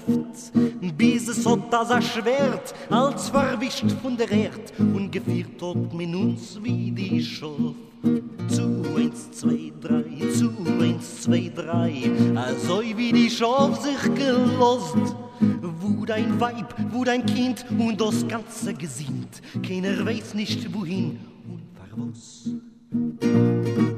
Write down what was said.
Luft, bis es hat das ein Schwert, als verwischt von der Erd, und gefiert hat mit uns wie die Schaf. Zu 1, 2, 3, zu 1, 2, 3, also wie die Schaf sich gelost. Wo dein Weib, wo dein Kind und das ganze Gesinnt, keiner weiß nicht wohin und war was.